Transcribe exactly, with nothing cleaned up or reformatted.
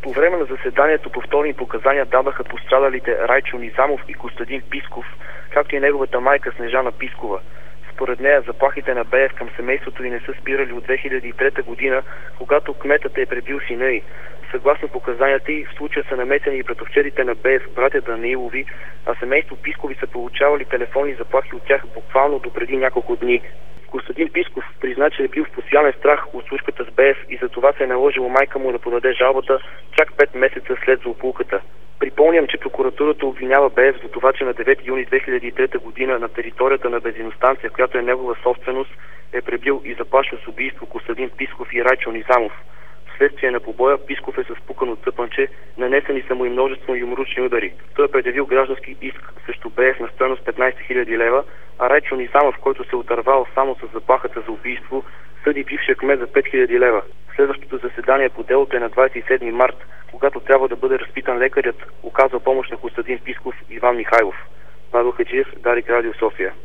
По време на заседанието повторни показания дадаха пострадалите Райчо Низамов и Костадин Писков, както и неговата майка Снежана Пискова. Според нея заплахите на Беев към семейството й не са спирали от две хиляди и трета година, когато кметът е пребил сина й. Съгласно показанията й, в случая са намесени и братовчедите на Беев, братя Данаилови, а семейство Пискови са получавали телефонни заплахи от тях буквално до преди няколко дни. Костадин Писков призна, че е бил в постоянен страх от случката с Беев и за това се е наложило майка му да подаде жалбата чак пет месеца след злополуката. Припомням, че прокуратурата обвинява Беев за това, че на девети юни две хиляди и трета година на територията на бензиностанция, която е негова собственост, е пребил и заплашил с убийство Костадин Писков и Райчо Низамов. Вследствие на побоя Писков е с пукано цъпанче, нанесени са му и множество юмручни удари. Той е предявил граждански иск срещу Беев на стойност петнайсет хиляди лева, а Райчо Низамов, който се отървал само с заплахата за убийство, съди бившия кмет за пет хиляди лева. Следващото заседание по делото е на двайсет и седми март, когато трябва да бъде разпитан лекарят, оказал помощ на Костадин Писков Иван Михайлов. Павел Хаджиев, Дарик Радио София.